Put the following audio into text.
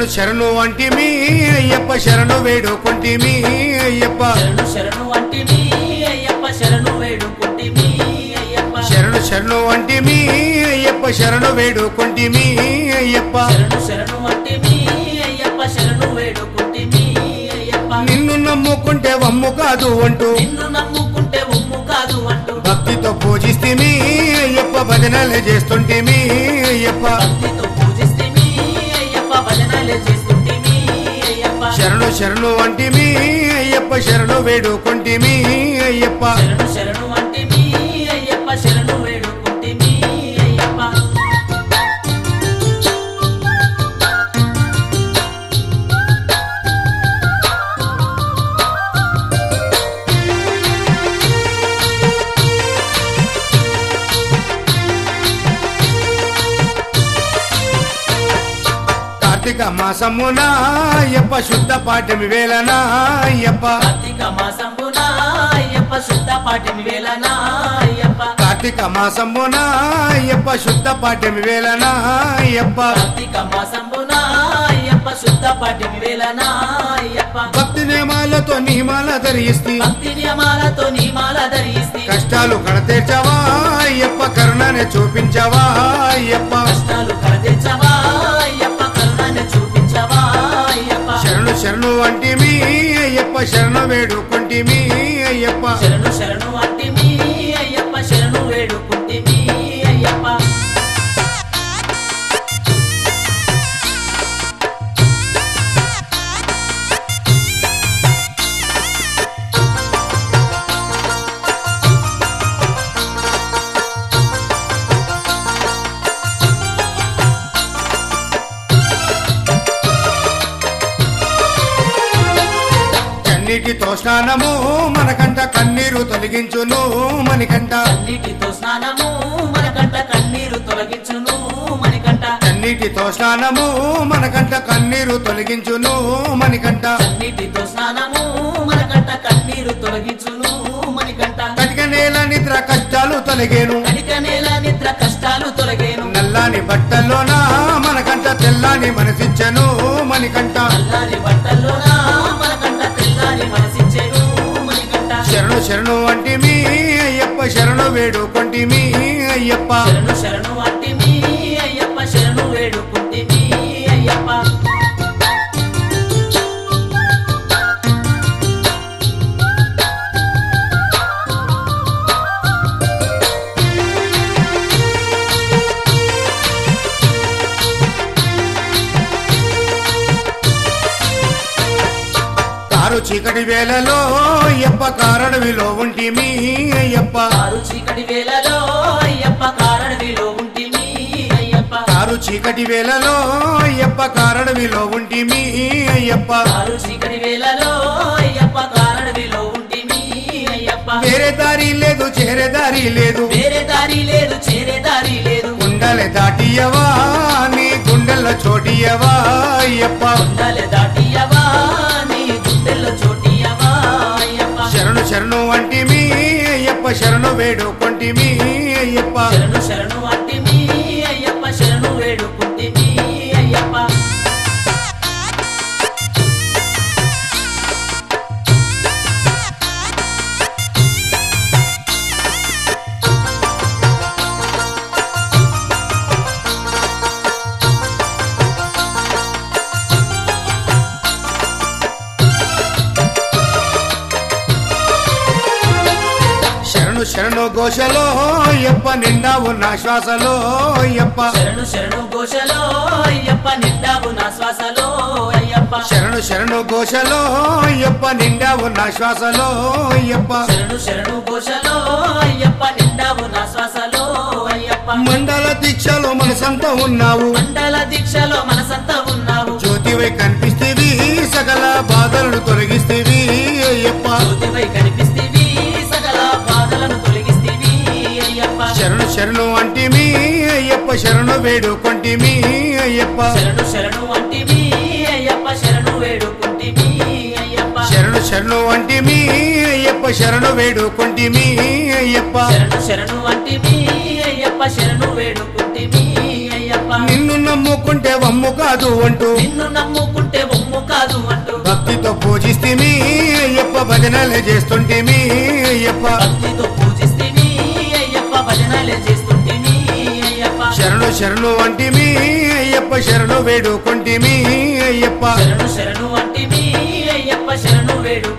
శరణు శరణు అంటిమి అయ్యప్ప శరణు వేడుకొంటిమి అయ్యప్ప శరణు శరణు అంటిమి అయ్యప్ప శరణు వేడుకొంటిమి అయ్యప్ప శరణు శరణు అంటిమి అయ్యప్ప శరణు వేడుకొంటిమి అయ్యప్ప శరణు శరణు అంటిమి అయ్యప్ప శరణు వేడుకొంటిమి అయ్యప్ప నిన్ను నమ్ముకుంటే వమ్ము కాదు అంటూ నిన్ను నమ్ముకుంటే ఒమ్ము కాదు అంటూ భక్తితో పూజిస్తేమి అయ్యప్ప భజనలే చేస్తుంటేమి అయ్యప్ప భక్తితో పూజిస్తేమి అయ్యప్ప భజనలే చేస్తుంటిమి అయ్యప్ప శరణు శరణు అంటిమి అయ్యప్ప శరణు వేడుకొంటిమి అయ్యప్ప శరణు శరణు అంటిమి అయ్యప్ప శరణు వేడుకొంటిమి అయ్యప్ప కార్తీక మాసమున అయ్యప్ప శుద్ధ పాఠమి వేళన అయ్యప్ప కార్తీక మాసంబున అయ్యప్ప శుద్ధ పాఠమి వేళన అయ్యప్ప కార్తీక మాసమున అయ్యప్ప శుద్ధ పాఠమి వేళన అయ్యప్ప కార్తీక మాసంబున అయ్యప్ప శుద్ధ పాఠమి వేళన అయ్యప్ప భక్తి నియమాలతో నియమాల ధరిస్తి భక్తి నియమాలతో నియమాల ధరిస్తే కష్టాలు కడతీర్చవా అయ్యప్ప కరుణనే చూపించవా అయ్యప్ప కష్టాలు కడతెచ్చవా అయ్యప్ప కరుణను చూపించవా అయ్యప్ప శరణు శరణు అంటిమి అయ్యప్ప శరణు వేడుకొంటిమి అయ్యప్ప శరణు శరణు అంటిమి అయ్యప్ప శరణు వేడుకుంటిమి అయ్యప్ప కన్నీటితో స్నానము మనకంట కన్నీరు తొలగించును మణికంట కన్నీటితో స్నానము మనకంట కన్నీరు తొలగించును మణికంట కన్నీటితో స్నానము మనకంట కన్నీరు తొలగించును మణికంట కన్నీటితో స్నానము మనకంట కన్నీరు తొలగించును మణికంట కటిక నేల నిద్ర కష్టాలు తొలగేను కనిక నేల నిద్ర కష్టాలు తొలగేను నల్లాని బట్టల్లోన మనకంట తెల్లాని మనసిచ్చను మణికంట నల్లాని బట్టల్లోన మనకంట తెల్లాని మనసిచ్చేను మణికంట శరణు శరణు అంటిమి అయ్యప్ప శరణు వేడుకొంటిమి అయ్యప్ప శరణు శరణు అంటిమి అయ్యప్ప శరణు వేడుకుంటిమి అయ్యప్ప కారు చీకటి వేళలో అయ్యప్ప కారణవిలో ఉంటిమి అయ్యప్ప కారు చీకటి వేళలో అయ్యప్ప కారణవిలో ఉంటిమి అయ్యప్ప కారు చీకటి వేళలో అయ్యప్ప కారణవిలో ఉంటిమి అయ్యప్ప కారు చీకటి వేళలో అయ్యప్ప కారణవిలో ఉంటిమి అయ్యప్ప వేరే దారి లేదు చేరే దారి లేదు వేరే దారి లేదు చేరే దారి లేదు గుండెలే దాటియవా నీ గుండెల్లో చోటియవా అయ్యప్ప గుండెలు దాటియవా నీ గుండెల్లో చోటియవా అయ్యప్ప శరణు శరణు అంటిమి అయ్యప్ప శరణు వేడుకొంటిమి అయ్యప్ప శరణు శరణు అంటిమి అయ్యప్ప శరణు వేడుకుంటిమి అయ్యప్ప శరణు శరణు ఘోషలో అయ్యప్ప నిండా ఉన్న శ్వాసలో అయ్యప్ప శరణు శరణు ఘోషలో అయ్యప్ప నిండావు నా శ్వాసలో అయ్యప్ప శరణు శరణు ఘోషలో అయ్యప్ప నిండా ఉన్న శ్వాసలో అయ్యప్ప శరణు శరణు ఘోషలో అయ్యప్ప నిండావు నా శ్వాసలో అయ్యప్ప మండల దీక్షలో మనసంతా ఉన్నావు మండల దీక్షలో మనసంతా ఉన్నావు జ్యోతివై కనిపిస్తేవి సకల బాధలను తొలగిస్తేవి అయ్యప్ప జ్యోతివై కనిపిస్తేవి సకల బాధలను తొలగిస్తేవి అయ్యప్ప శరణు శరణు అంటిమి అయ్యప్ప శరణు వేడుకొంటిమి అయ్యప్ప శరణు శరణు అంటిమి అయ్యప్ప శరణు వేడుకుంటిమి అయ్యప్ప శరణు శరణు అంటిమి అయ్యప్ప శరణు వేడుకొంటిమి అయ్యప్ప శరణు శరణు అంటిమి అయ్యప్ప శరణు వేడుకుంటిమి అయ్యప్ప నిన్ను నమ్ముకుంటే వమ్ము కాదు అంటూ నిన్ను నమ్ముకుంటే ఒమ్ము కాదు అంటూ భక్తితో పూజిస్తేమి అయ్యప్ప భజనలే చేస్తుంటేమి అయ్యప్ప భక్తితో పూజిస్తేమి అయ్యప్ప భజనాలే చేస్తుంటేమి అయ్యప్ప శరణు శరణు అంటిమి అయ్యప్ప శరణు వేడుకుంటిమి అయ్యప్ప శరణు శరణు అంటిమి అయ్యప్ప శరణు వేడు